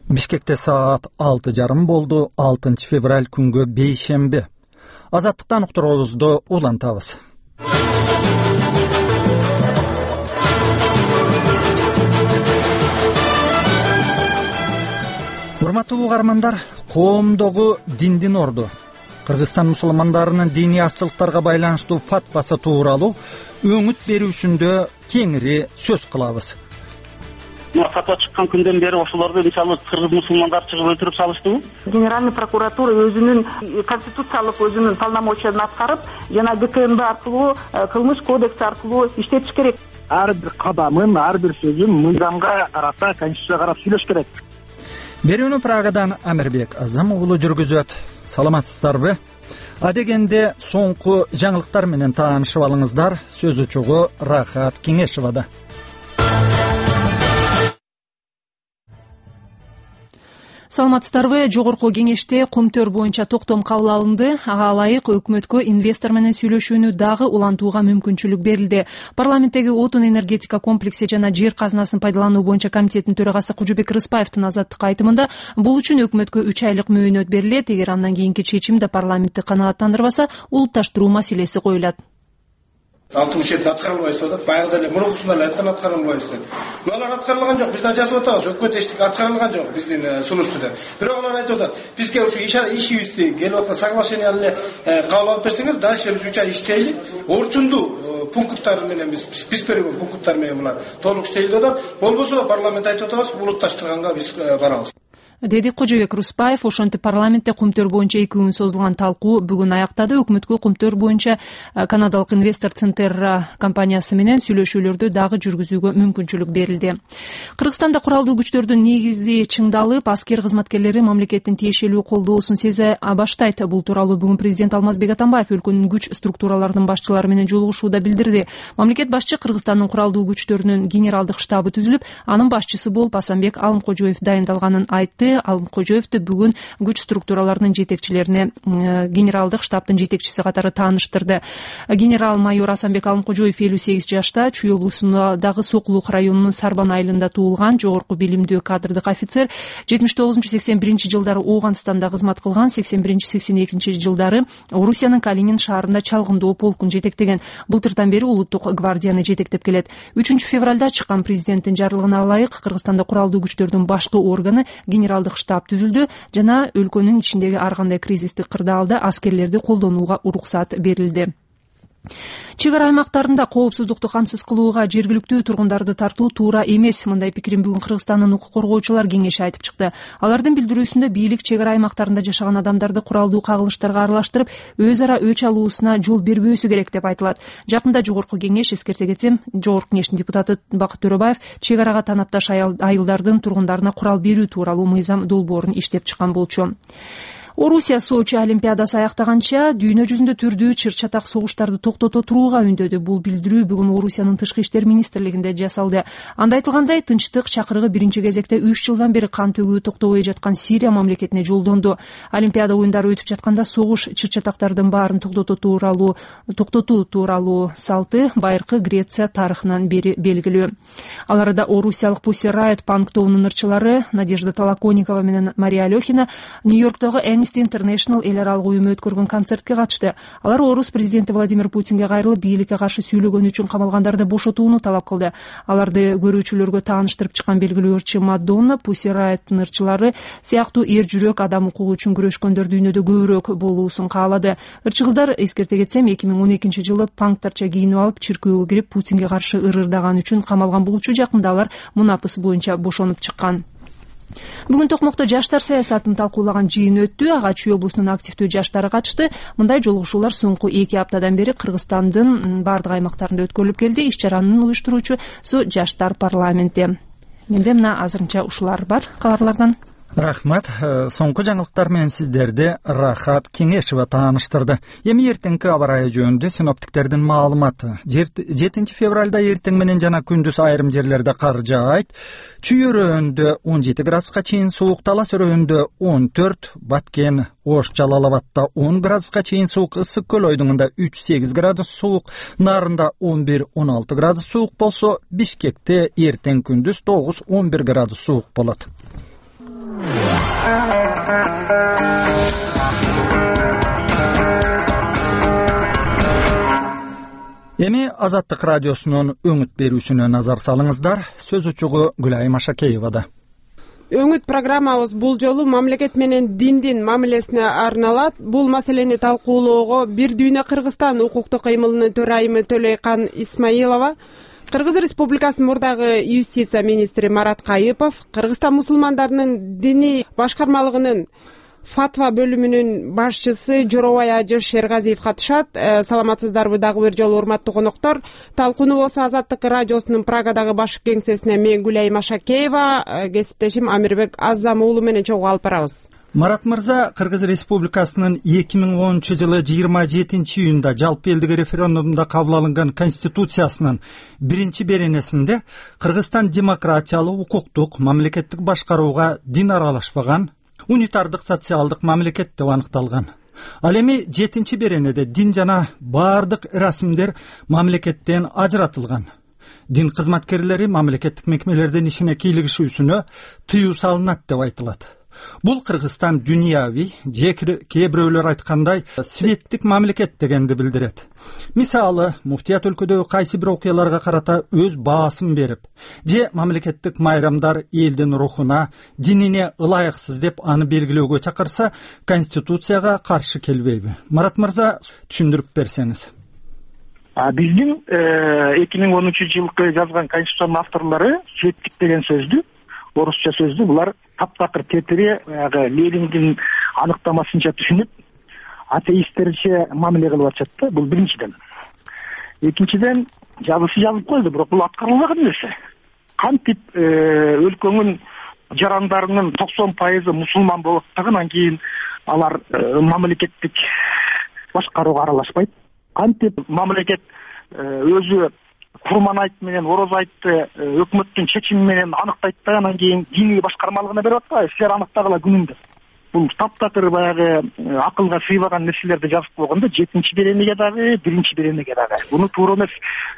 Бишкекте саат 6:30 болду. 6 февраль күнгө бейшемби. Азаттыктан уктуруубузду улантабыз. Урматтуу угармандар, коомдогу диндин орду Кыргызстан мусулмандарынын диний азчылыктарга байланыштуу фатвасы тууралуу өңүт берүүсүндө кеңири сөз кылабыз. Фатва чыккан күндөн бери ошолорду мисалы кыргыз мусулмандар чыгып өлтүрүп салыштыбы? Генеральный прокуратура өзүнүн конституциялык өзүнүн полномочияларын аткарып, жана ГКМБ аркылуу, кылмыш кодекси аркылуу иштетиш керек. Ар бир кадамын, ар бир сөзүн мыйзамга карата, конституцияга карап сүйлөш керек. Берүүнү Прагадан Амирбек Азам уулу жүргүзөт. Саламатсыздарбы? Адегенде соңку жаңылыктар менен таанышып алыңыздар. Сөз учугу Рахат Кеңешевада. Саламатсыздарбы? Жогорку кеңеште Кумтөр боюнча токтом кабыл алынды. Ага ылайык өкмөткө инвестор менен сүйлөшүүнү дагы улантууга мүмкүнчүлүк берилди. Парламенттеги отун энергетика комплекси жана жер казынасын пайдалануу боюнча комитеттин төрагасы Кожобек Рыспаевдин Азаттыкка айтымында бул үчүн өкмөткө 3 айлык мөөнөт берилет. Эгер андан кийинки чечим да парламентти канааттандырбаса, улутташтыруу маселеси коюлат. 67 аткарылбайсыз деп атат. Баягыда эле мурункусунда эле айткан аткарылбайсыз деп. Алар аткарылган жок. Биз да жазып атабыз. Өкмөт эчтеке аткарылган жок биздин сунуштуда. Бирок алар айтып атат. Бизге ушу ишибизди келип аткан соглашение эле кабыл алып берсеңер, дальше биз 3 ай иштейли. Орчундуу пункттар менен биз берген пункттар менен булар толук иштейли деп атат. Болбосо парламент айтып атабыз, улутташтырганга биз барабыз, деди Кожобек Рыспаев. Ошентип парламентте Кумтөр боюнча 2 күн созулган талкуу бүгүн аяктады. Өкмөткө Кумтөр боюнча канадалык инвестор Центер компаниясы менен сүйлөшүүлөрдү дагы жүргүзүүгө мүмкүнчүлүк берилди. Кыргызстанда куралдуу күчтөрдүн негизи чыңдалып, аскер кызматкерлери мамлекеттин тиешелүү колдоосун сезе баштайт. Бул тууралуу бүгүн президент Алмазбек Атамбаев өлкөнүн күч структураларынын башчылары менен жолугушууда билдирди. Мамлекет башчы Кыргызстандын куралдуу күчтөрүнүн генералдык штабы түзүлүп, анын башчысы болуп Асанбек Алымкожоев дайындалганын айтты. Алымкожоевду бүгүн күч структураларынын жетекчилерине генералдык штабтын жетекчиси катары тааныштырды. Генерал-майор Асанбек Алымкожоев 58 жашта, Чүй облусундагы Сокулук районунун Сарбан айылында туулган, жогорку билимдүү кадрдык офицер. 79-81 жылдары Ооганстанда кызмат кылган, 81-82 жылдары Орусиянын Калинин шаарында чалгындоо полкун жетектеген. Былтырдан бери улуттук гвардияны жетектеп келет. 3 февралда чыккан президенттин жарлыгына ылайык Кыргызстанда куралдуу күчтөрдүн башкы органы генералдык штаб түзүлдү жана өлкөнүн ичиндеги ар кандай кризистик кырдаалда аскерлерди колдонууга уруксат берилди. Чек ара аймактарында коопсуздукту камсыз кылууга жергиликтүү тургундарды тартуу туура эмес. Мындай пикирин бүгүн Кыргызстандын укук коргоочулар кеңеши айтып чыкты. Алардын билдирүүсүндө бийлик чек ара аймактарында жашаган адамдарды куралдуу кагылыштарга аралаштырып, өз ара өч алуусуна жол бербөөсү керек деп айтылат. Жакында жогорку кеңеш, эскерте кетсем, жогорку кеңештин депутаты Бакыт Төрөбаев чек арага танапташ айылдардын тургундарына курал берүү тууралуу мыйзам долбоорун иштеп чыккан болчу. Орусия Сочи олимпиадасы аяктаганча дүйнө жүзүндө түрдүү чыр-чатак согуштарды токтото турууга үндөдү. Бул билдирүү бүгүн Орусиянын тышкы иштер министрлигинде жасалды. Анда айтылгандай, тынчтык чакырыгы биринчи кезекте 3 жылдан бери кан төгүү токтобой жаткан Сирия мамлекетине жолдонду. Олимпиада оюндары өтүп жатканда согуш чыр-чатактардын баарын токтотуу тууралуу салты байыркы Греция тарыхынан бери белгилүү. Аларда орусиялык Pussy Riot панк тобунун ырчылары Надежда Толоконникова менен Мария Алёхина Нью-Йорктогу International эл аралык уюму өткөргөн концертке катышты. Алар орус президенти Владимир Путинге кайрылып, бийликке каршы сүйлөгөнү үчүн камалгандарды бошотууну талап кылды. Аларды көрүүчүлөргө тааныштырып чыккан белгилүү ырчы Мадонна, Pussy Riot ырчылары сыяктуу эр жүрөк адам укугу үчүн күрөшкөндөр дүйнөдө көбүрөөк болуусун каалады. Ырчы кыздар, эскерте кетсем, 2012 жылы панктарча кийинип алып, чиркөөгө кирип Путинге каршы ырырдаган үчүн камалган болчу. Жакында алар мунапыс боюнча бошонуп чыккан. Бүгүн Токмокто жаштар саясатын талкуулаган жыйын өттү. Ага Чүй облусунун активдүү жаштары катышты. Мындай жолугушуулар соңку 2 аптадан бери Кыргызстандын бардык аймактарында өткөрүлүп келди. Иш чаранын уюштуруучусу жаштар парламенти. Менде мына азырынча ушулар бар. Кабарлардан Рахмат. Соңку жаңылыктар менен сиздерди Рахат Кеңешева тааныштырды. Эми эртеңки аба ырайы жөнүндө синоптиктердин маалыматы. 7 февралда эртең менен жана күндүз айрым жерлерде кар жаайт. Чүй өрөөндө 17 градуска чейин суук, Талас өрөөндө 14, Баткен, Ош, Жалал Абадта 10 градуска чейин суук, Ысык көл ойдуңунда 3-8 градус суук, Нарында 11-16 градус суук болсо, Бишкекте эртең күндүз 9-11 градус суук болот. Эми Азаттык радиосунун өңүт берүүсүнө назар салыңыздар. Сөз учугу Гүлайым Ашакеевада. Өңүт программабыз бул жолу мамлекет менен диндин мамилесине арналат. Бул маселени талкуулоого Бир дүйнө Кыргызстан укуктук кыймылынын төрайымы Төлөйкан Исмаилова, Кыргыз Республикасынын мурдагы юстиция министри Марат Кайыпов, Кыргызстан мусулмандарынын диний башкармалыгынын фатва бөлүмүнүн башчысы Жоробай Ажы Шергазиев катышат. Саламатсыздарбы дагы бир жолу урматтуу коноктор. Талкууну болсо Азаттык радиосунун Прагадагы башкы кеңсесине мен Гүлайым Ашакеева, кесиптешим Амирбек Азам уулу менен чогуу алып барабыз. Марат мырза, Кыргыз Республикасынын 2010-жылы 27-июнда жалпы элдик референдумда кабыл алынган конституциясынын 1-беренесинде Кыргызстан демократиялык, укуктук, мамлекеттик башкарууга дин аралашпаган унитардык социалдык мамлекет деп аныкталган. Ал эми 7-беренеде дин жана баардык расмдер мамлекеттен ажыратылган. Дин кызматкерлери мамлекеттик мекемелердин ишине кийлигишүүсүнө тыюу салынат деп айтылат. Бул Кыргызстан дүйнөви, кээ бирөөлөр айткандай светтик мамлекет дегенди билдирет. Мисалы, муфтият өлкөдөгү кайсы бир окуяларга карата өз баасын берип, же мамлекеттик майрамдар элдин рухуна, динине ылайыксыз деп аны белгилөөгө чакырса, конституцияга каршы келбейби? Марат мырза, түшүндүрүп берсеңиз. Биздин 2010-жылкы жазган конституциянын авторлору светтик деген сөздү, орусча сөздү булар таптакыр тетире Лениндин аныктамасынча түшүнүп, атеисттерче мамиле кылып атышат да. Бул биринчиден. Экинчиден, жазып койду, бирок бул аткарылбаган нерсе. Кантип өлкөнүн жарандарынын 90% мусулман болуп атпаган, кийин алар мамлекеттик башкарууга аралашпайт. Кантип мамлекет өзү Курман айт менен Ороз айтты өкмөттүн чечими менен аныктайт да, анан кийин диний башкармалыгына берип атпайбы, силер аныктагыла күнүндө. Бул таптакыр баягы акылга сыйбаган нерселерди жазып койгондо 7-беренеге дагы, 1-беренеге дагы. Буну туура эмес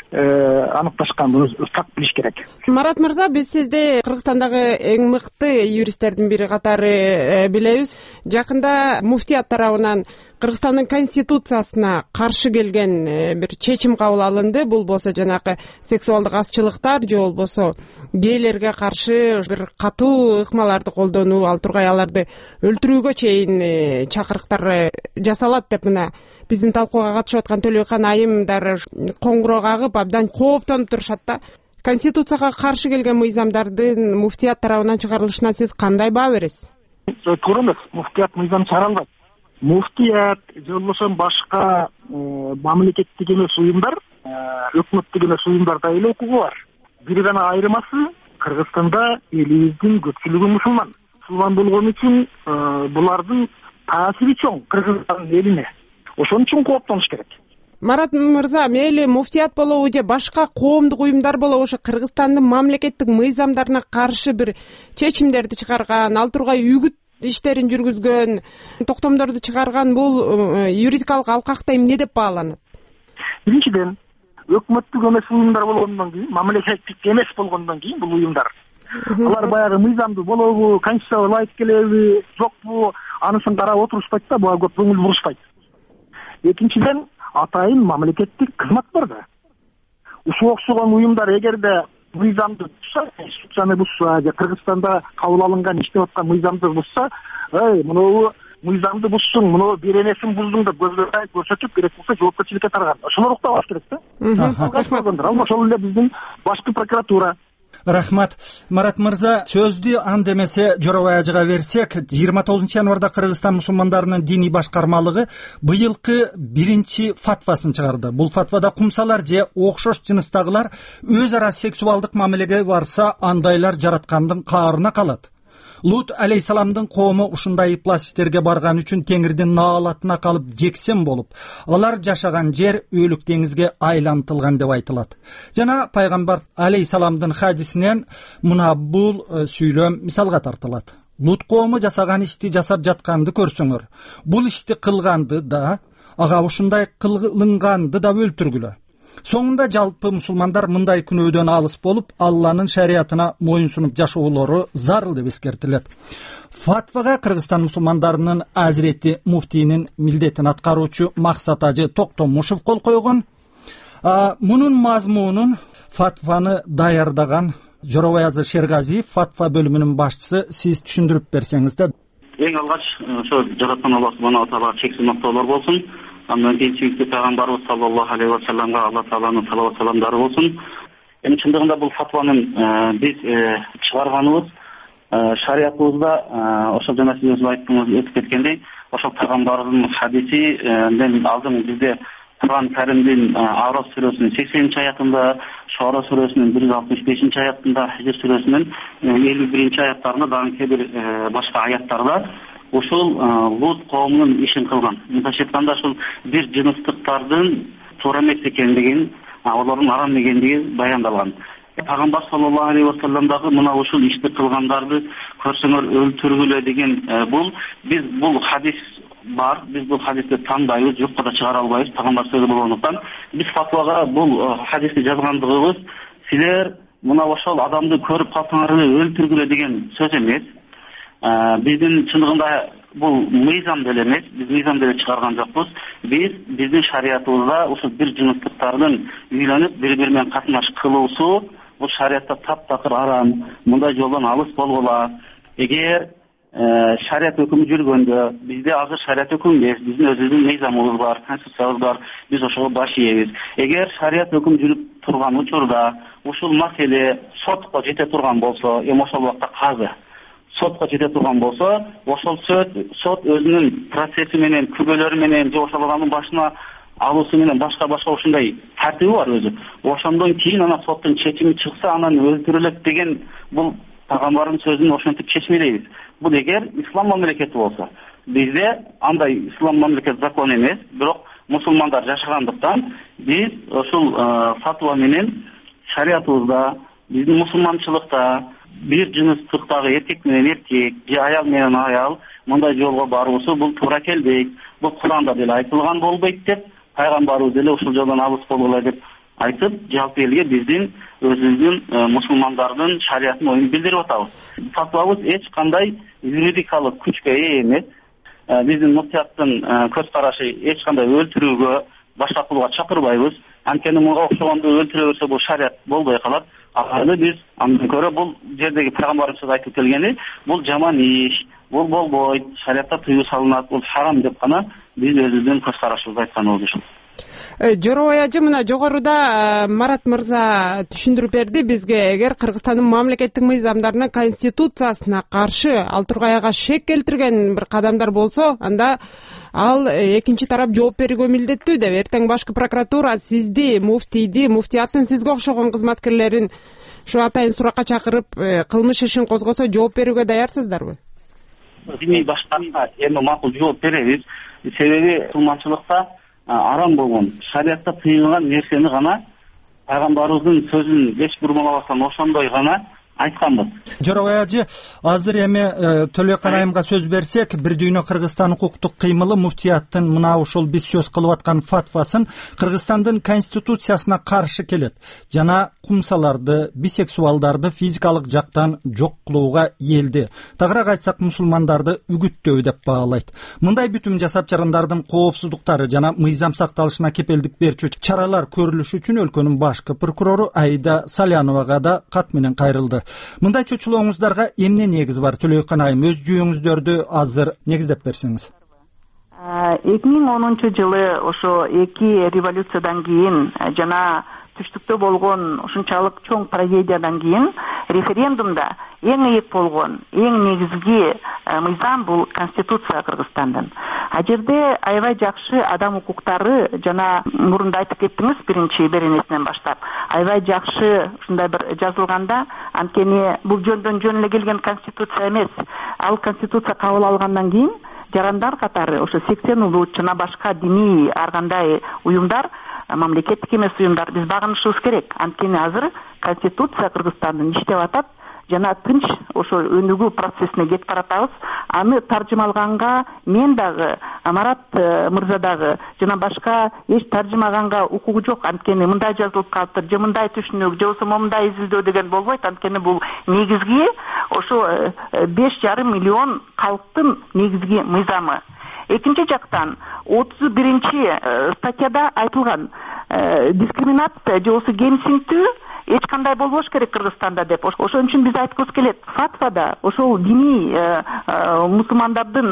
аныкташкан, буну так билиш керек. Марат мырза, биз сизди Кыргызстандагы эң мыкты юристтердин бири катары билебиз. Жакында муфтият тарабынан Кыргызстандын конституциясына каршы келген бир чечим кабыл алынды. Бул болсо жанагы сексуалдык азчылыктар же болбосо гейлерге каршы бир катуу ыкмаларды колдонуу, ал тургай аларды өлтүрүүгө чейин чакырыктар жасалат деп мына биздин талкууга катышып аткан Төлөйкан айымдар коңгуроо кагып абдан кооптонуп турушат да. Конституцияга каршы келген мыйзамдардын муфтият тарабынан чыгарылышына сиз кандай баа бересиз? Туура эмес, муфтият мыйзам чыгаралбайт. Муфтият же болбосо башка мамлекеттик эмес уюмдар, өкмөттүк эмес уюмдарда эле укугу бар. Бир гана айырмасы, Кыргызстанда элибиздин көпчүлүгү мусулман. Мусулман болгон үчүн булардын таасири чоң Кыргызстандын элине. Ошон үчүн кооптонуш керек. Марат мырза, мейли муфтият болобу же башка коомдук уюмдар болобу, ошо Кыргызстандын мамлекеттик мыйзамдарына каршы бир чечимдерди чыгарган, ал тургай үгүт иштерин жүргүзгөн, токтомдорду чыгарган бул юридикалык алкакта эмне деп бааланат? Биринчиден, өкмөттүк эмес уюмдар болгондон кийин, мамлекеттик эмес болгондон кийин бул уюмдар. Алар баягы мыйзамды болобу, конституцияга ылайык келеби, жокпу, анысын карап отурушпайт да, буга көп көңүл бурушпайт. Экинчиден, атайын мамлекеттик кызматтар да. Ушуга окшогон уюмдар эгерде мыйзамды бузса, конституцияны бузса, же Кыргызстанда кабыл алынган иштеп аткан мыйзамды бузса, мынау мыйзамды бузсуң, мынау беренесин буздуң деп көрсөтүп, керек болсо жоопкерчиликке тарган. Ошолор уктабаш керек да. Ал ошол эле биздин башкы прокуратура. Рахмат. Марат мырза, сөздү анда эмесе Жоробай Ажыга берсек, 29-январда Кыргызстан мусулмандарынын диний башкармалыгы быйылкы 1-чи фатвасын чыгарды. Бул фатвада кумсалар же окшош жыныстагылар өз ара сексуалдык мамилеге барса, андайлар жараткандын каарына калат. Лут алейхисаламдын коому ушундай ыплас иштерге барган үчүн Теңирдин наалатына калып жексен болуп, алар жашаган жер өлүк деңизге айлантылган деп айтылат. Жана пайгамбар алейхисаламдын хадисинен мына бул сүйлөм мисалга тартылат. Лут коому жасаган ишти жасап жатканды көрсөңөр, бул ишти кылганды да, ага ушундай кылынганды да өлтүргүлө. Соңунда жалпы мусулмандар мындай күнөөдөн алыс болуп, Алланын шариятына моюнсунуп жашоолору зарыл деп эскертилет. Фатвага Кыргызстан мусулмандарынын азирети муфтийнин милдетин аткаруучу Максат ажы Токтомушев кол койгон. Мунун мазмунун фатваны даярдаган Жоробай Азыр Шергазиев, фатва бөлүмүнүн башчысы, сиз түшүндүрүп берсеңиз да. Эң алгач ошо жараткан Аллах субханаху ва таала чексиз мактоолор болсун. Андан кийин сүйүктүү пайгамбарыбыз саллаллаху алейхи ва салламга Алла тааланын салават саламдары болсун. Эми чындыгында бул фатванын биз чыгарганыбыз шариятыбызда ошол жана сиз өзү айттыңыз, өтүп кеткендей, ошол пайгамбардын хадисиден алдын бизде Кур'ан Каримдин Арaf сүрөсүнүн 80-аятында, Шуара сүрөсүнүн 165 аятында, Хижр сүрөсүнүн 51 аяттарында, дагы кээ бир башка аяттарда ушул Лут коомунун ишин кылган. Мындайча айтканда, ушул бир жыныстыктардын туура эмес экендигин, олордун арам экендиги баяндалган. Пайгамбар саллаллаху алейхи ва саллам дагы мына ушул ишти кылгандарды көрсөңөр өлтүргүлө деген биз бул хадис бар, биз бул хадисти тандайбыз, жокко да чыгара албайбыз, пайгамбар сөзү болгондуктан биз фатвага бул хадисти жазгандыгыбыз силер мына ошол адамды көрүп калсаңар өлтүргүлө деген сөз эмес. Биздин чындыгында бул мыйзам деле эмес, биз мыйзам деле чыгарган жокпуз. Биздин шариятыбызда ушул бир жыныстыктардын үйлөнүп бири-бири менен катнаш кылуусу бул шариятта таптакыр арам, мындай жолдон алыс болгула. Эгер шарият өкүмү жүргөндө, бизде азыр шарият өкүмү эмес, биздин өзүбүздүн мыйзамыбыз бар, конституциябыз бар, биз ошого баш ийебиз. Эгер шарият өкүмү жүрүп турган учурда ушул маселе сотко жете турган болсо, эми ошол убакта казы сотко жете турган болсо, ошол сот өзүнүн процесси менен, күбөлөрү менен, же ошол адамдын башына алуусу менен башка ушундай тартиби бар өзү. Ошондон кийин ана соттун чечими чыкса, анан өлтүрүлөт деген бул пайгамбардын сөзүн ошентип чечмелейбиз. Бул эгер ислам мамлекети болсо. Бизде андай ислам мамлекет закон эмес, бирок мусулмандар жашагандыктан биз ошол фатва менен шариятыбызда, биздин мусулманчылыкта бир жыныстыктагы эркек менен эркек же аял менен аял мындай жолго баруусу бул туура келбейт. Бул Куранда деле айтылган болбойт деп, пайгамбарыбыз деле ушул жолдон алыс болгула деп айтып, жалпы элге биздин өзүбүздүн мусулмандардын шариятын оюн билдирип атабыз. Фатвабыз эч кандай юридикалык күчкө ээ эмес. Биздин муфтияттын көз карашы эч кандай өлтүрүүгө, башка кылууга чакырбайбыз. Анткени мага окшогонду өлтүрө берсе бул шарият болбой калат. Аны биз андан көрө бул жердеги пайгамбарыбыз айтып келгени, бул жаман иш, бул болбойт, шариятта тыюу салынат, бул харам деп гана биз өзүбүздүн көз карашыбызды айтканыбыз ушул. Жоробай ажы, мына жогоруда Марат мырза түшүндүрүп берди бизге. Эгер Кыргызстандын мамлекеттик мыйзамдарына, конституциясына каршы ал тургаяга шек келтирген бир кадамдар болсо, анда ал экинчи тарап жооп берүүгө милдеттүү деп. Эртең башкы прокуратура сизди, муфтийди, муфтияттын сизге окшогон кызматкерлерин ушу атайын суракка чакырып, кылмыш ишин козгосо жооп берүүгө даярсыздарбы? Дини башкарга эми макул жооп беребиз. Себеби мусулманчылыкта арам болгон, шариятта тыйылган нерсени гана пайгамбарыбыздын сөзүн эч бурмалабастан ошондой гана айтканбыз. Жоробай ажы, азыр эми Төлөкөн айымга сөз берсек, бир дүйнө Кыргызстан укуктук кыймылы муфтияттын мына ушул биз сөз кылып аткан фатвасын Кыргызстандын конституциясына каршы келет жана кумсаларды, бисексуалдарды физикалык жактан жок кылууга элди, тагыраак айтсак мусулмандарды үгүттөө деп баалайт. Мындай бүтүм жасап жарандардын коопсуздуктары жана мыйзам сакталышына кепелдик берчү чаралар көрүлүшү үчүн өлкөнүн башкы прокурору Аида Саляновага да кат менен кайрылды. Мындай чөчүлүүңүздарга эмне негиз бар? Төлөкөн айым, өз жүйөңүздөрдү азыр негиздеп берсеңиз. 2010-жылы ошо эки революциядан кийин жана түштүктө болгон ушунчалык чоң трагедиядан кийин референдумда эң ыйык болгон, эң негизги мыйзам бул конституция Кыргызстандын. А жерде аябай жакшы адам укуктары жана мурунда айтып кеттиңиз биринчи беренесинен баштап аябай жакшы ушундай бир жазылганда, анткени бул жөндөн жөн эле келген конституция эмес. Ал конституция кабыл алгандан кийин жарандар катары ошо 80 улут жана башка диний ар кандай уюмдар, мамлекеттик эмес уюмдар биз багынышыбыз керек. Анткени азыр конституция Кыргызстандын иштеп атат жана тынч ошо өнүгүү процессине кетип баратабыз. Аны таржымалганга мен дагы, Марат мырза дагы жана башка эч таржымаганга укугу жок. Анткени мындай жазылып калыптыр, же мындай түшүнүк, же болбосо мындай изилдөө деген болбойт. Анткени бул негизги ошо 5,5 миллион калктын негизги мыйзамы. Экинчи жактан 31 статьяда айтылган дискриминация же болбосо кемсинтүү эч кандай болбош керек Кыргызстанда деп. Ошон үчүн биз айткыбыз келет. Фатвада ошол диний мусулмандардын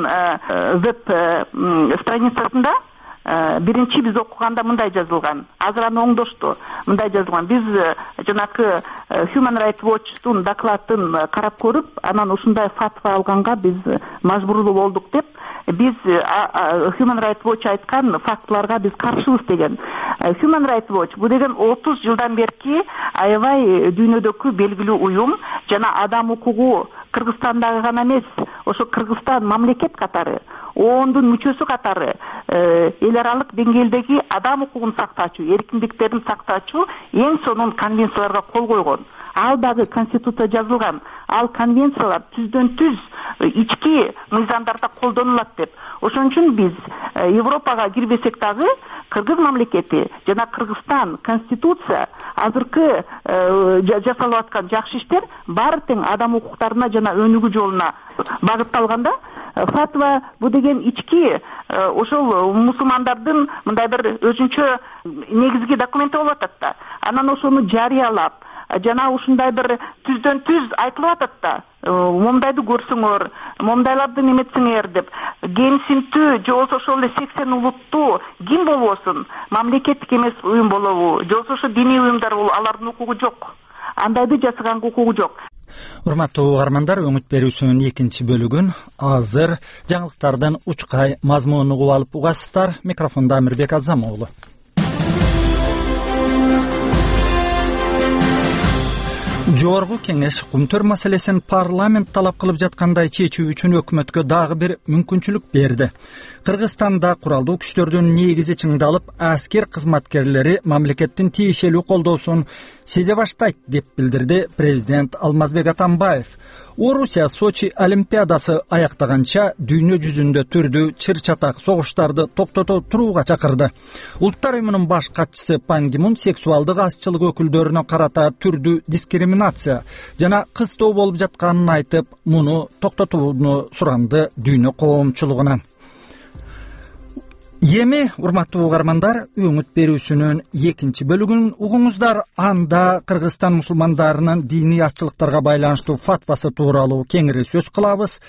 веб страницасында биринчи биз окуганда мындай жазылган. Азыр аны оңдошту. Мындай жазылган. Биз жанакы Human Rights Watch'тун докладын карап көрүп, анан ушундай фатва алганга биз мажбурлуу болдук деп, биз Human Rights Watch айткан фактыларга биз каршыбыз деген. Human Rights Watch бул деген 30 жылдан берки аябай дүйнөдөгү белгилүү уюм жана адам укугу Кыргызстандагы гана эмес, ошо Кыргызстан мамлекет катары, ООНдун мүчөсү катары эл аралык деңгээлдеги адам укугун сактоочу, эркиндиктерин сактоочу эң сонун конвенцияларга кол койгон. Ал дагы конституция жазылган. Ал конвенциялар түздөн түз ички мыйзамдарда колдонулат деп. Ошон үчүн биз Европага кирбесек дагы Кыргыз мамлекети жана Кыргызстан конституция азыркы жасалып аткан жакшы иштер баары тең адам укуктарына жана өнүгүү жолуна багытталганда, фатва бул деген ички ошол мусулмандардын мындай бир өзүнчө негизги документи болуп атат да. Анан ошону жарыялап жана ушундай бир түздөн түз айтылып атат да. Момдайды көрсөңөр, момдайларды неметсиңер деп. Кемсинтүү же болбосо ошол эле сексен улуттуу ким болбосун, мамлекеттик эмес уюм болобу, же болбосо ошо диний уюмдар болобу, алардын укугу жок. Андайды жасаганга укугу жок. Урматтуу угармандар, өңүт берүүсүнүн экинчи бөлүгүн азыр жаңылыктардын учкай мазмунун угуп алып угасыздар. Микрофондо Амирбек Азамоğlu. Жогорку кеңеш кумтөр маселесин парламент талап кылып жаткандай чечүү үчүн өкмөткө дагы бир мүмкүнчүлүк берди. Кыргызстанда куралдуу күчтөрдүн негизи чыңдалып, аскер кызматкерлери мамлекеттин тиешелүү колдоосун сезе баштайт деп билдирди президент Алмазбек Атамбаев. Орусия Сочи олимпиадасы аяктаганча дүйнө жүзүндө түрдүү чыр-чатак согуштарды токтото турууга чакырды. Улуттар уюмунун баш катчысы Пан Ги Мун сексуалдык азчылык өкүлдөрүнө карата түрдүү дискриминация жана кыстоо болуп жатканын айтып, муну токтотууну суранды дүйнө коомчулугунан. Эми, урматтуу угармандар, өңүт берүүсүнүн экинчи бөлүгүн угуңуздар. Анда Кыргызстан мусулмандарынын диний азчылыктарга байланыштуу фатвасы тууралуу кеңири сөз кылабыз.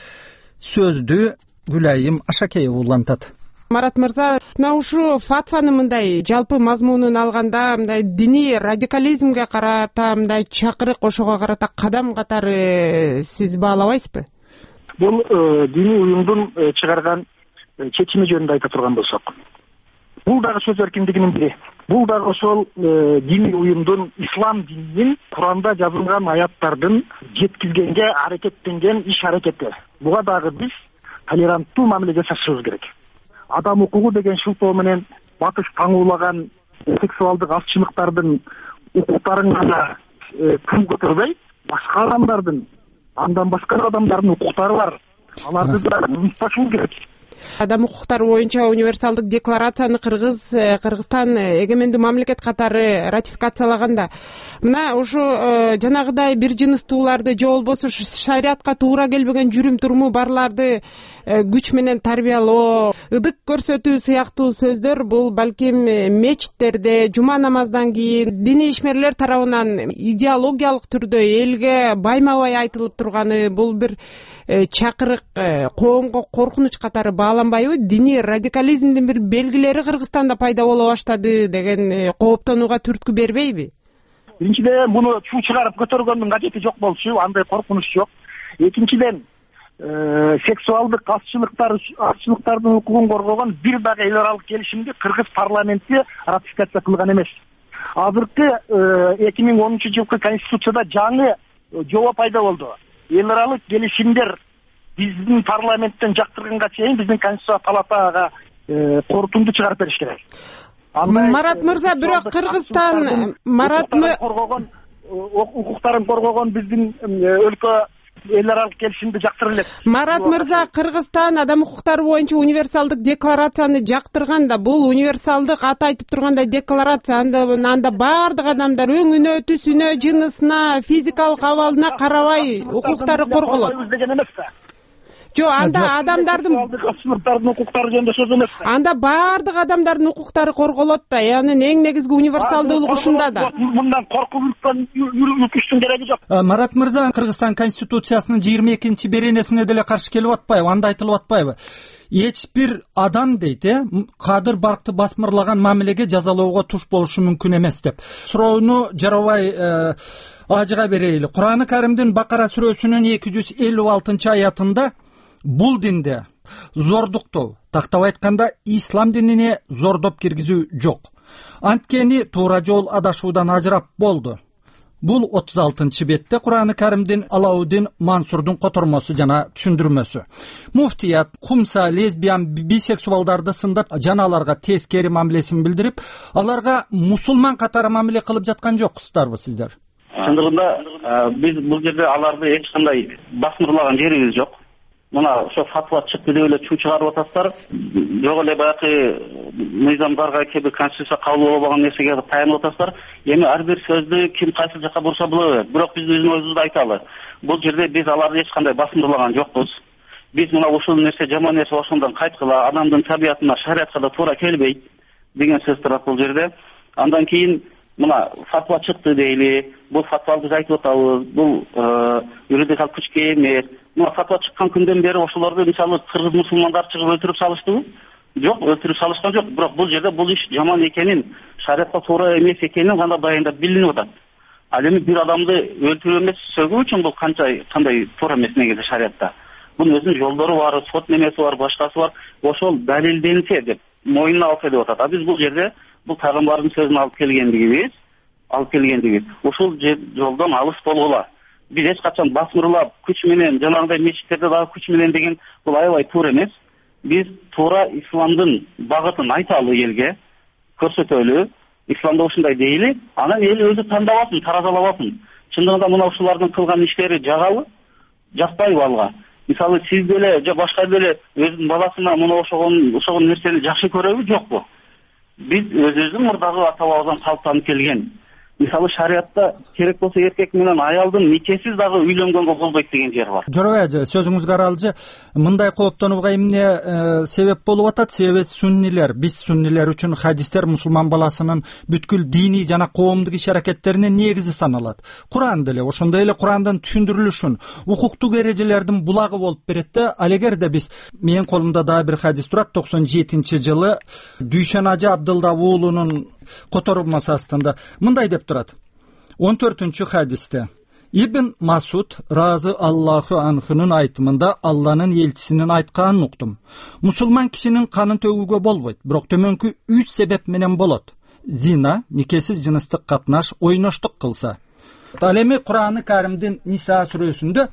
Сөздү Гүлайым Ашакеева улантат. Марат мырза, мына ушу фатванын мындай жалпы мазмунун алганда, мындай диний радикализмге карата мындай чакырык, ошого карата кадам катары сиз баалабайсызбы? Бул диний уюмдун чыгарган чечими жөнүндө айта турган болсок, бул дагы сөз эркиндигинин бири. Бул дагы ошол диний уюмдун ислам дининин Куранда жазылган аяттардын жеткизгенге аракеттенген иш аракети. Буга дагы биз толеранттуу мамиле жасашыбыз керек. Адам укугу деген шылтоо менен батыш таңуулаган сексуалдык азчылыктардын укуктарын гана күн көтөрбөй, башка адамдардын, андан башка адамдардын укуктары бар. Аларды да унутпашыбыз керек. Адам укуктары боюнча универсалдык декларацияны Кыргызстан эгемендүү мамлекет катары ратификациялаганда, мына ушу жанагыдай бир жыныстууларды же болбосо шариатка туура келбеген жүрүм-туруму барларды күч менен тарбиялоо, ыдык көрсөтүү сыяктуу сөздөр бул балким мечиттерде жума намаздан кийин диний ишмерлер тарабынан идеологиялык түрдө элге байма-бай айтылып турганы, бул бир чакырык коомго коркунуч катары бааланбайбы? Диний радикализмдин бир белгилери Кыргызстанда пайда боло баштады деген кооптонууга түрткү бербейби? Биринчиден, муну чуу чыгарып көтөргөндүн кажети жок болчу, андай коркунуч жок. Экинчиден, сексуалдык азчылыктардын укугун коргогон бир дагы эл аралык келишимди Кыргыз парламенти ратификация кылган эмес. Азыркы 2010-жылкы конституцияда жаңы жобо пайда болду. Эл аралык келишимдер биздин парламенттен жактырганга чейин биздин конституция палатага корутунду чыгарып бериш керек. Марат мырза, бирок Кыргызстан коргогон укуктарын коргогон биздин өлкө эл аралык келишимди жактырып элек. Марат мырза, Кыргызстан адам укуктары боюнча универсалдык декларацияны жактырган да, бул универсалдык аты айтып тургандай декларация, анда баардык адамдар өңүнө, түсүнө, жынысына, физикалык абалына карабай укуктары корголот деген эмес да. Жок, анда адамдардын сыныптардын укуктары жөнүндө сөз эмес. Анда баардык адамдардын укуктары корголот да, анын эң негизги универсалдуулугу ушунда да. Мындан коркунучтан үркүштүн кереги жок. Марат мырза, Кыргызстан конституциясынын 22 беренесине деле каршы келип атпайбы, анда айтылып атпайбы? Эч бир адам дейт, кадыр баркты басмырлаган мамилеге жазалоого туш болушу мүмкүн эмес деп. Суроону жарабай ажыга берейли. Кур'аны Каримдин Бакара сүрөсүнүн 256 аятында бул динде зордуктоо, тактап айтканда ислам динине зордоп киргизүү жок. Анткени туура жол адашуудан ажырап болду. Бул 36 бетте Кур'аны Каримдин Алаудин Мансурдун котормосу жана түшүндүрмөсү. Муфтият кумса, лесбиян, бисексуалдарды сындап, жана аларга тескери мамилесин билдирип, аларга мусулман катары мамиле кылып жаткан жоксуздарбы сиздер? Чындыгында биз бул жерде аларды эч кандай басмырлаган жерибиз жок. Мына ошо фатва чыкты деп эле чуу чыгарып атасыздар. Жок эле баягы мыйзамдарга кеби конституция кабыл болбогон нерсеге таянып атасыздар. Эми ар бир сөздү ким кайсы жакка бурса була берет. Бирок биз өзүбүздүн оюбузду айталы. Бул жерде биз аларды эч кандай басмырлаган жокпуз. Биз мына ушул нерсе жаман нерсе ошондон кайткыла, адамдын табиятына, шариатка да туура келбейт деген сөз турат бул жерде. Андан кийин мына фатва чыкты дейли. Бул фатваны биз айтып атабыз. Бул юридикалык күчкө эмес. Мына фатва чыккан күндөн бери ошолорду мисалы кыргыз мусулмандар чыгып өлтүрүп салыштыбы? Жок, өлтүрүп салышкан жок. Бирок бул жерде бул иш жаман экенин, шариатка туура эмес экенин гана баяндап билинип атат. Ал эми бир адамды өлтүрүү эмес, сөгүү үчүн бул кандай туура эмес негизи шариатта. Бунун өзүнүн жолдору бар, сот немеси бар, башкасы бар. Ошол далилденсе деп, моюнуна алса деп атат. Биз бул жерде бул пайгамбардын сөзүн алып келгендигибиз, ушул жолдон алыс болгула. Биз эч качан басмырлап, күч менен, жанагындай мечиттерде дагы күч менен деген бул аябай туура эмес. Биз туура исламдын багытын айталы элге, көрсөтөлү. Исламда ушундай дейли, анан эл өзү тандабасын, таразалабасын. Чындыгында мына ушулардын кылган иштери жагабы, жакпайбы алга? Мисалы сиз деле же башка деле өзүнүн баласына мына ошогон нерсени жакшы көрөбү, жокпу? Биз өзүбүздүн мурдагы ата бабадан калыптанып келген. Мисалы шариатта керек болсо эркек менен аялдын никесиз дагы үйлөнгөнгө болбойт деген жер бар. Жарабай ажы, сөзүңүзгө аралжы, мындай кооптонууга эмне себеп болуп атат? Себеби суннилер, биз суннилер үчүн хадистер мусулман баласынын бүткүл диний жана коомдук иш-аракеттеринин негизи саналат. Кур'ан деле ошондой эле Кур'андын түшүндүрүлүшүн, укуктук эрежелердин булагы болуп берет да. Ал эгерде биз, менин колумда дагы бир хадис турат, 97-жылы Дүйшөн ажы Абдылда уулунун котормосу астында мындай деп турат. 14-хадисте Ибн Масуд разы Аллаху анхунун айтымында Алланын элчисинин айтканын уктум. Мусулман кишинин канын төгүүгө болбойт, бирок төмөнкү 3 себеп менен болот. Зина, никесиз жыныстык катнаш, ойноштук кылса. Ал эми Кур'аны Каримдин Ниса сүрөсүндө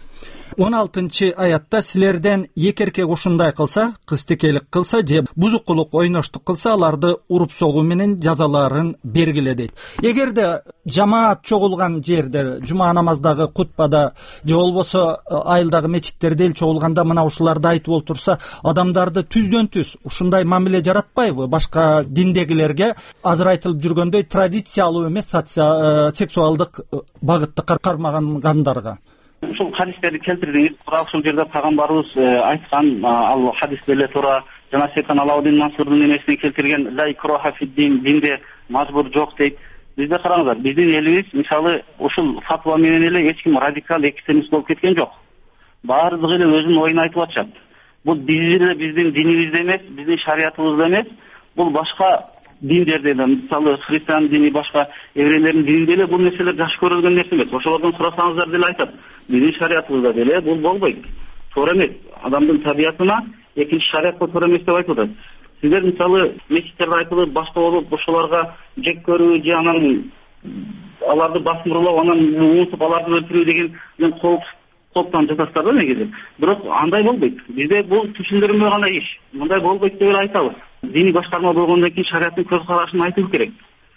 16-аятта силерден эки эркек ушундай кылса, кызтекелик кылса же бузукулук ойноштук кылса, аларды уруп согуу менен жазаларын бергиле дейт. Эгерде жамаат чогулган жерде, жума намаздагы кутбада же болбосо айылдагы мечиттерде эл чогулганда мына ушуларды айтып олтурса, адамдарды түздөн түз ушундай мамиле жаратпайбы? Башка диндегилерге азыр айтылып жүргөндөй традициялуу эмес, сексуалдык багытты кармагандарга. Ушул хадистерди келтирдиңиз. Ушул жерде пайгамбарыбыз айткан, ал хадисте эле туура жана Сейхан Алаудин Мансурдун эмесине келтирген ла икроха фид-дин, динде мажбур жок дейт. Бизде караңыздар, биздин элибиз мисалы ушул фатва менен эле эч ким радикал экстремист болуп кеткен жок. Баардыгы эле өзүнүн оюн айтып атышат. Бул биздин динибизде эмес, биздин шариятыбызда эмес, бул башка диндерде да, мисалы христиан дини, башка еврейлердин дининде эле бул нерселер жакшы көрүлгөн нерсе эмес. Ошолордон сурасаңыздар деле айтат. Биздин шариятыбызда деле бул болбойт. Туура эмес. Адамдын табиятына экинчи шариатка туура эмес деп айтып атат. Сиздер мисалы мечиттерде айтылып, башка болуп, ошолорга жек көрүү же анан аларды басмырлоо, анан унутуп аларды өлтүрүү деген кооптан жатасыздар да негизи. Бирок андай болбойт. Бизде бул түшүндүрмө гана иш. Мындай болбойт деп айтабыз. Диний башкарма болгондон кийин шариаттын көз карашын айтуу керек.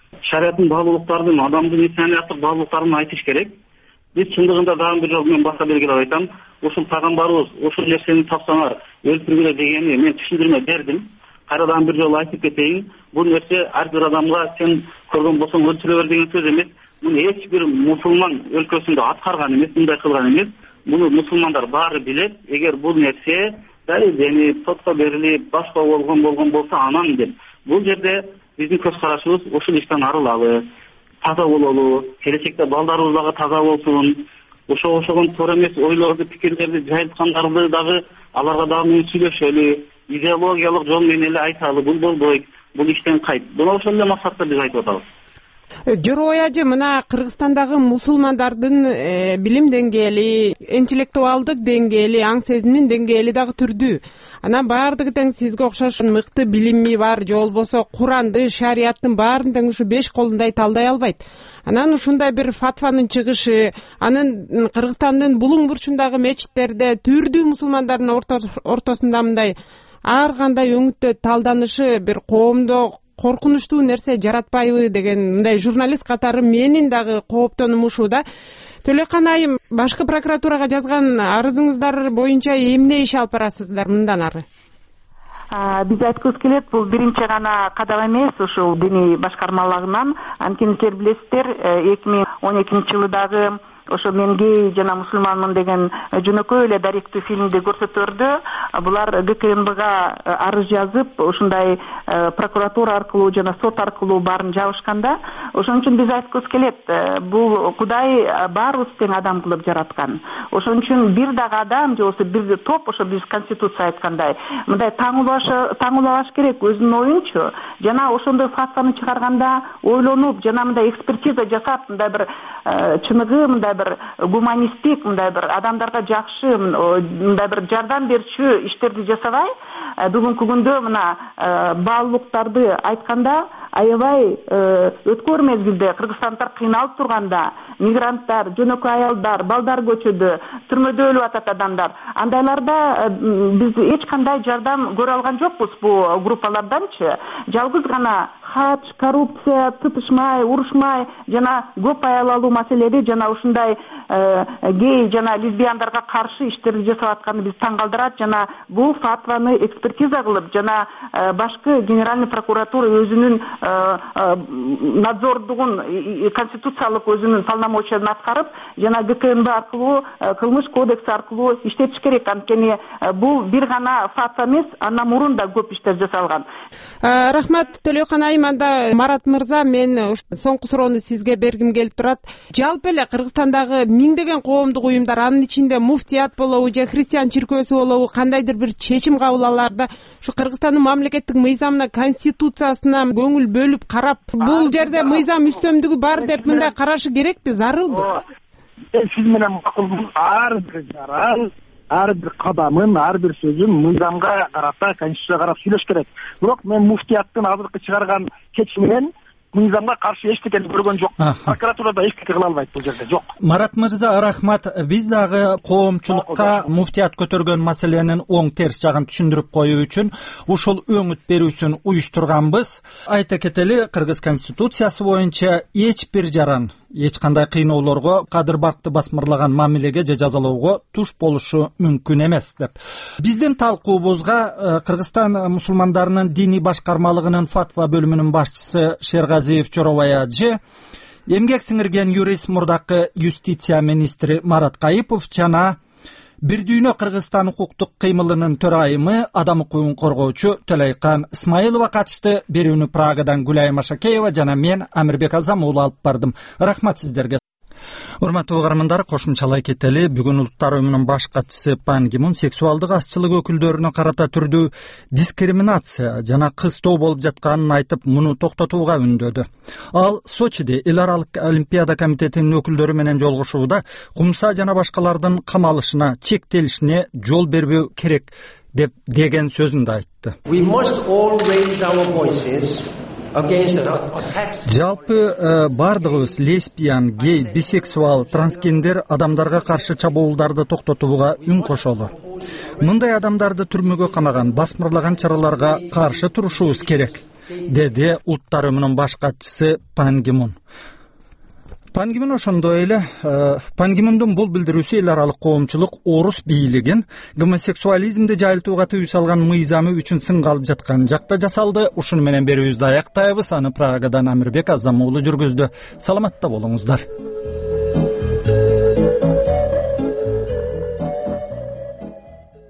шариаттын баалуулуктарын, адамдын инсанияттык баалуулуктарын айтыш керек. Биз чындыгында дагы бир жолу мен баса белгилеп айтам, ушул пайгамбарыбыз ушул нерсени тапсаңар өлтүргүлө дегени мен түшүндүрмө бердим. Кайрадан бир жолу айтып кетейин, бул нерсе ар бир адамга сен көргөн болсоң өлтүрө бер деген сөз эмес. Муну эч бир мусулман өлкөсүндө аткарган эмес, мындай кылган эмес. Муну мусулмандар баары билет. Эгер бул нерсе далилденип, сотко берилип, башка болгон болсо анан деп. Бул жерде биздин көз карашыбыз ушул иштен арылалы, таза бололу, келечекте балдарыбыз дагы таза болсун. Ошого туура эмес ойлорду, пикирлерди жайылткандарды дагы аларга дагы менен сүйлөшөлү, идеологиялык жол менен эле айталы, бул болбойт, бул иштен кайт. Мына ошол эле максатта биз айтып атабыз. Жоробай ажы, мына Кыргызстандагы мусулмандардын билим деңгээли, интеллектуалдык деңгээли, аң сезимдин деңгээли дагы түрдүү. Анан баардыгы тең сизге окшош мыкты билими бар, же болбосо Куранды, шарияттын баарын тең ушу 5 колундай талдай албайт. Анан ушундай бир фатванын чыгышы, анын Кыргызстандын булуң бурчундагы мечиттерде түрдүү мусулмандардын ортосунда мындай ар кандай өңүттө талданышы бир коомдо коркунучтуу нерсе жаратпайбы деген мындай журналист катары менин дагы кооптонум ушул да. Төлөкан айым, башкы прокуратурага жазган арызыңыздар боюнча эмне иш алып барасыздар мындан ары? Биз айткыбыз келет, бул биринчи гана кадам эмес ушул диний башкармалыгынан. Анткени силер билесиздер, 2012-жылы дагы ошо мен гей жана мусулманмын деген жөнөкөй эле даректүү фильмди көрсөтөрдү. Булар ГКНБга арыз жазып, ушундай прокуратура аркылуу жана сот аркылуу баарын жабышканда, ошон үчүн биз айткыбыз келет, бул Кудай баарыбыз тең адам кылып жараткан. Ошон үчүн бир дагы адам же болбосо бир топ, ошо биз конституция айткандай, мындай таңуулабаш керек өзүнүн оюнчу. Жана ошондой фактаны чыгарганда ойлонуп, жана мындай экспертиза жасап, мындай бир чыныгы, мындай бир гуманисттик, мындай бир адамдарга жакшы, мындай бир жардам берчү иштерди жасабай, бүгүнкү күндө мына баалуулуктарды айтканда аябай өткөр мезгилде кыргызстандыктар кыйналып турганда, мигранттар, жөнөкөй аялдар, балдар көчөдө, түрмөдө өлүп атат адамдар. Андайларда биз эч кандай жардам көрө алган жокпуз бул группаларданчы. Жалгыз гана хач, коррупция, тытышмай, урушмай жана көп аял алуу маселеleri жана ушундай гей жана лесбияндарга каршы иштерди жасап атканы биз таң калтырат. Жана бул фатваны экспертиза кылып, жана башкы генеральный прокуратура өзүнүн надзордугун, конституциялык өзүнүн полномочияларын аткарып, жана ГКНБ аркылуу, кылмыш кодекси аркылуу иштетиш керек. Анткени бул бир гана фатва эмес, андан мурун да көп иштер жасалган. Рахмат Төлөкан айым. Анда Марат мырза, мен соңку суроону сизге бергим келип турат. Жалпы эле Кыргызстандагы миңдеген коомдук уюмдар, анын ичинде муфтият болобу же христиан чиркөөсү болобу, кандайдыр бир чечим кабыл алаарда ушу Кыргызстандын мамлекеттик мыйзамына, конституциясына көңүл бөлүп карап, бул жерде мыйзам үстөмдүгү бар деп мындай карашы керекпи, зарылбы? Сиз менен макулмун, ар бир жаран, ар бир кадамын, ар бир сөзүн мыйзамга карата, конституцияга карап сүйлөш керек. Бирок мен муфтияттын азыркы чыгарган чечиминен мыйзамга каршы эчтекени көргөн жок. Прокуратурада эчтеке кыла албайт бул жерде, жок. Марат мырза, рахмат. Биз дагы коомчулукка муфтият көтөргөн маселенин оң терс жагын түшүндүрүп коюу үчүн ушул өңүт берүүсүн уюштурганбыз. Айта кетели, Кыргыз конституциясы боюнча эч бир жаран эч кандай кыйноолорго, кадыр баркты басмырлаган мамилеге же жазалоого туш болушу мүмкүн эмес деп. Биздин талкуубузга Кыргызстан мусулмандарынын диний башкармалыгынын фатва бөлүмүнүн башчысы Шергазиев Жоробай ажы, эмгек сиңирген юрист мурдакы юстиция министри Марат Кайыпов жана Бир дүйнө Кыргызстан укуктук кыймылынын төрайымы, адам укугун коргоочу Төлөйкан Исмаилова катышты. Берүүнү Прагадан Гүлай Машакеева жана мен Амирбек Азам уулу алып бардым. Рахмат сиздерге. Урматтуу угармандар, кошумчалай кетели. Бүгүн Улуттар уюмунун баш катчысы Пан Ги Мун сексуалдык азчылык өкүлдөрүнө карата түрдүү дискриминация жана кыстоо болуп жатканын айтып, муну токтотууга үндөдү. Ал Сочиде эл аралык Олимпиада комитетинин өкүлдөрү менен жолугушууда кумса жана башкалардын камалышына, чектелишине жол бербөө керек деген сөзүндө айтты. Жалпы бардыгыбыз лесбиян, гей, бисексуал, трансгендер адамдарга каршы чабуулдарды токтотууга үн кошолу. Мындай адамдарды түрмөгө камаган, басмырлаган чараларга каршы турушубуз керек. деди Улуттар Уюмунун баш катчысы Пан Ги Мун. Пан Ги Мун ошондой эле Пан Ги Мундун бул билдирүүсү эл аралык коомчулук орус бийлигин гомосексуализмди жайылтууга тыюу салган мыйзамы үчүн сынга алып жаткан жакта жасалды. Ушуну менен берүүбүздү аяктайбыз. Аны Прагадан Амирбек Азам уулу жүргүздү. Саламатта болуңуздар.